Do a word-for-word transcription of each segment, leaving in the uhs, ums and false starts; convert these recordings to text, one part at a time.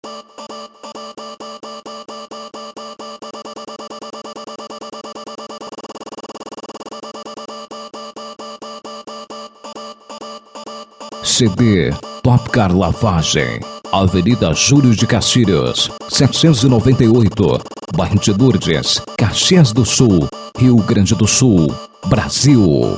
C D Top Car Lavagem, Avenida Júlio de Castilhos, setecentos e noventa e oito, bairro de Lourdes, Caxias do Sul, Rio Grande do Sul, Brasil.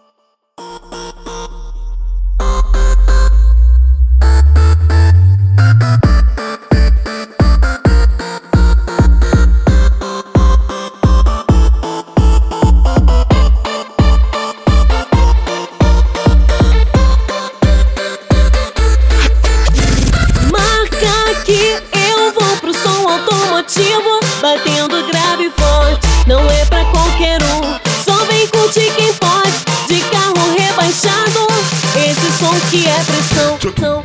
Batendo grave e forte, não é pra qualquer um. Só vem curtir quem pode, de carro rebaixado. Esse som que é pressão.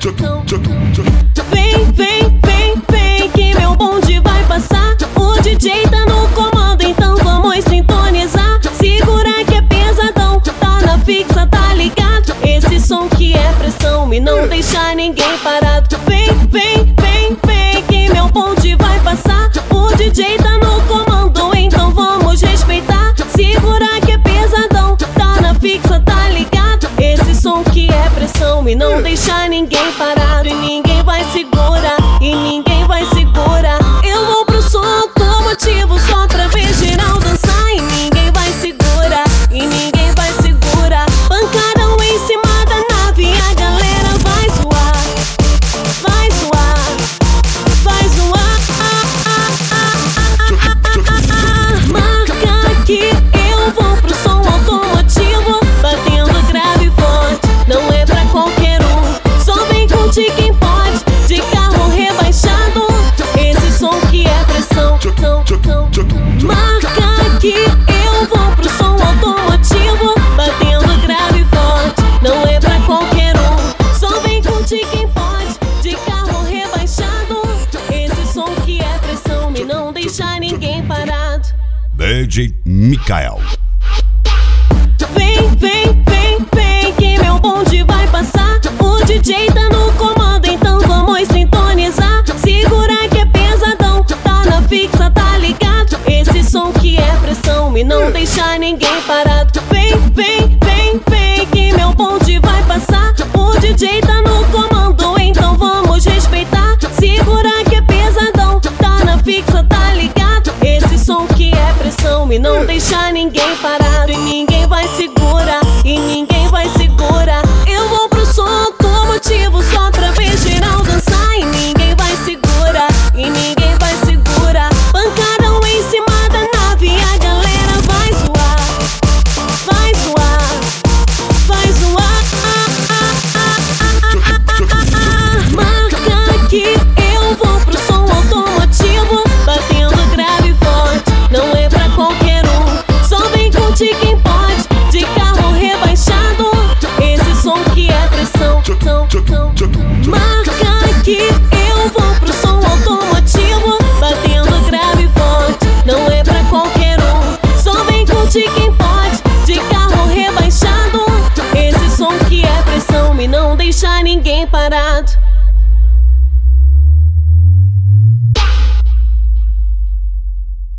Vem, vem, vem, vem, que meu bonde vai passar. O D J tá no comando, então vamos sintonizar. Segura que é pesadão, tá na fixa, tá ligado? Esse som que é pressão e não deixa ninguém parado. Vem, vem, vem, vem, que meu bonde vai passar. O D J tá no comando, então vamos respeitar. Segura que é pesadão, tá na fixa, tá ligado? Esse som que é pressão e não deixa ninguém parado. E ninguém vai segurar, e ninguém vai segurar. Eu vou pro som automotivo só pra ver geral dançar. E ninguém vai segurar, e ninguém vai segurar. Pancadão em cima da nave, a galera vai zoar. Vai zoar, vai zoar. Marca aqui, eu vou pro som automotivo, batendo grave e forte, não é pra qualquer um. Só vem curtir quem pode, de carro rebaixado. Esse som que é pressão. Marca aqui, eu vou pro som automotivo, batendo grave e forte, não é pra qualquer um. Só vem curtir quem pode, de carro rebaixado. Esse som que é pressão e não deixa ninguém parado. D J Mikael. Vem, vem, vem, vem, que meu bonde vai passar. O D J tá no comando, então vamos sintonizar. Segura que é pesadão, tá na fixa, tá ligado? Esse som que é pressão e não deixa ninguém parado. Vem, vem, vem, vem, que meu bonde vai passar. O D J tá no comando, então vamos respeitar. Segura que é pesadão, tá na fixa, tá ligado? Esse som que é pressão e não deixa ninguém parado. E ninguém vai segurar, e ninguém vai segurar. Eu vou pro som automotivo só pra ver geral dançar. E ninguém vai segurar, e ninguém vai segurar. Pancadão em cima da nave, a galera vai zoar. Vai zoar, vai zoar. Marca aqui, eu vou pro som automotivo, batendo grave e forte, não é pra qualquer um. Só vem curtir quem pode, de carro rebaixado. Esse som que é pressão. Marca aqui, eu vou pro som automotivo, batendo grave e forte, não é pra qualquer um. Só vem curtir quem pode, de carro rebaixado. Esse som que é pressão e não deixa ninguém parar.